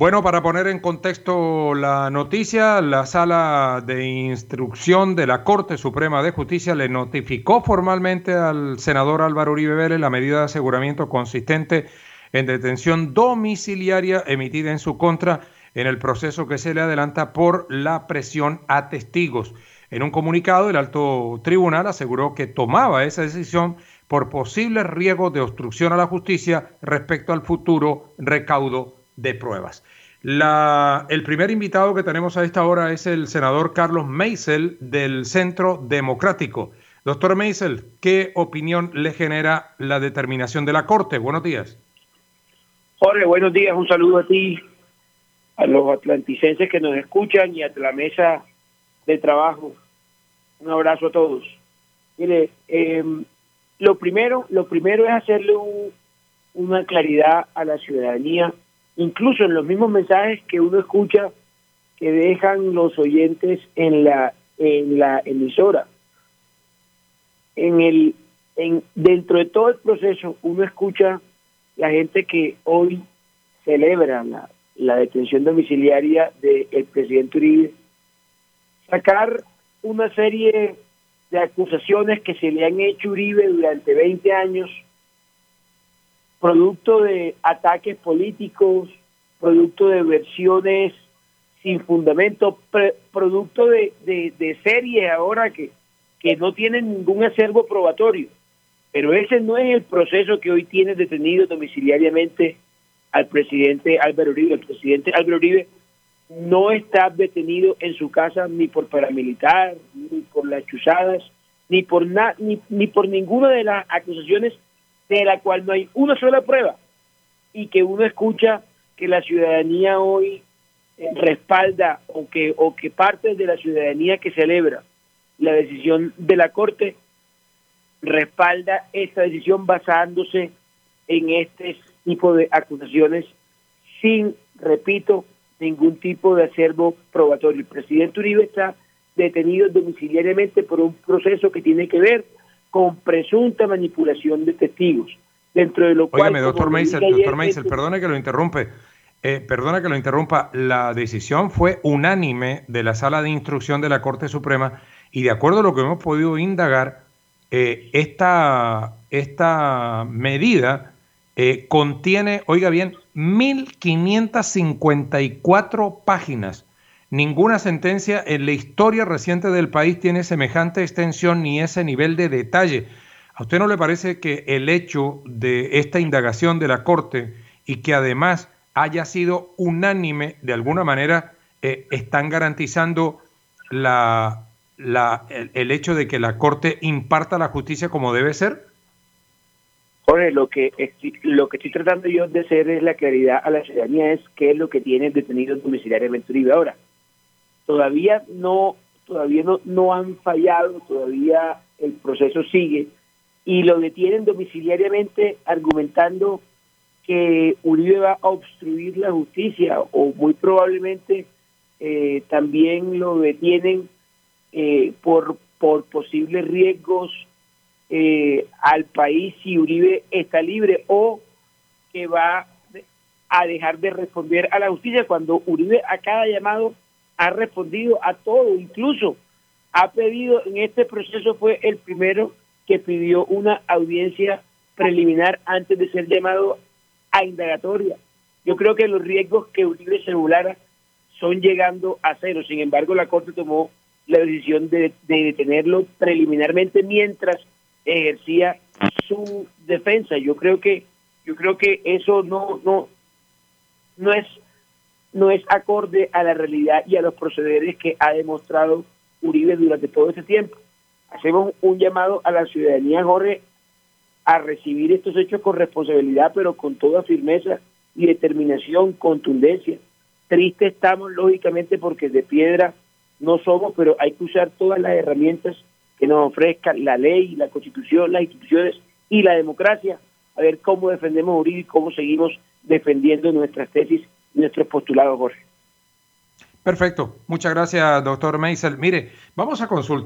Bueno, para poner en contexto la noticia, la Sala de Instrucción de la Corte Suprema de Justicia le notificó formalmente al senador Álvaro Uribe Vélez la medida de aseguramiento consistente en detención domiciliaria emitida en su contra en el proceso que se le adelanta por la presión a testigos. En un comunicado, el alto tribunal aseguró que tomaba esa decisión por posibles riesgos de obstrucción a la justicia respecto al futuro recaudo de pruebas. El primer invitado que tenemos a esta hora es el senador Carlos Meisel del Centro Democrático. Doctor Meisel, ¿qué opinión le genera la determinación de la Corte? Buenos días. Jorge, buenos días. Un saludo a ti, a los atlanticenses que nos escuchan y a la mesa de trabajo. Un abrazo a todos. Mire, lo primero es hacerle una claridad a la ciudadanía, incluso en los mismos mensajes que uno escucha que dejan los oyentes en la emisora. Dentro de todo el proceso uno escucha la gente que hoy celebra la detención domiciliaria del presidente Uribe sacar una serie de acusaciones que se le han hecho a Uribe durante 20 años, producto de ataques políticos, producto de versiones sin fundamento, producto de series ahora que no tienen ningún acervo probatorio. Pero ese no es el proceso que hoy tiene detenido domiciliariamente al presidente Álvaro Uribe. El presidente Álvaro Uribe no está detenido en su casa ni por paramilitar, ni por las chuzadas, ni por ninguna de las acusaciones de la cual no hay una sola prueba, y que uno escucha que la ciudadanía hoy respalda o que parte de la ciudadanía que celebra la decisión de la Corte respalda esta decisión basándose en este tipo de acusaciones sin, repito, ningún tipo de acervo probatorio. El presidente Uribe está detenido domiciliariamente por un proceso que tiene que ver con presunta manipulación de testigos, dentro de lo cual... Óigame, doctor Meisel, perdone que lo interrumpa, la decisión fue unánime de la Sala de Instrucción de la Corte Suprema y de acuerdo a lo que hemos podido indagar, esta medida contiene, oiga bien, 1.554 páginas. Ninguna sentencia en la historia reciente del país tiene semejante extensión ni ese nivel de detalle. ¿A usted no le parece que el hecho de esta indagación de la Corte y que además haya sido unánime, de alguna manera están garantizando el hecho de que la Corte imparta la justicia como debe ser? Jorge, lo que estoy tratando yo de hacer es la claridad a la ciudadanía, es qué es lo que tiene detenido domiciliariamente Uribe ahora. Todavía no han fallado, todavía el proceso sigue y lo detienen domiciliariamente argumentando que Uribe va a obstruir la justicia, o muy probablemente también lo detienen por posibles riesgos al país si Uribe está libre, o que va a dejar de responder a la justicia cuando Uribe a cada llamado ha respondido a todo, incluso ha pedido, en este proceso fue el primero que pidió una audiencia preliminar antes de ser llamado a indagatoria. Yo creo que los riesgos que Uribe se burlara son llegando a cero. Sin embargo, la Corte tomó la decisión de detenerlo preliminarmente mientras ejercía su defensa. Yo creo que eso no es acorde a la realidad y a los procederes que ha demostrado Uribe durante todo este tiempo. Hacemos un llamado a la ciudadanía, Jorge, a recibir estos hechos con responsabilidad, pero con toda firmeza y determinación, contundencia. Triste estamos, lógicamente, porque de piedra no somos, pero hay que usar todas las herramientas que nos ofrezcan la ley, la Constitución, las instituciones y la democracia, a ver cómo defendemos a Uribe y cómo seguimos defendiendo nuestras tesis y nuestros postulados, Jorge. Perfecto. Muchas gracias, doctor Meisel. Mire, vamos a consultar.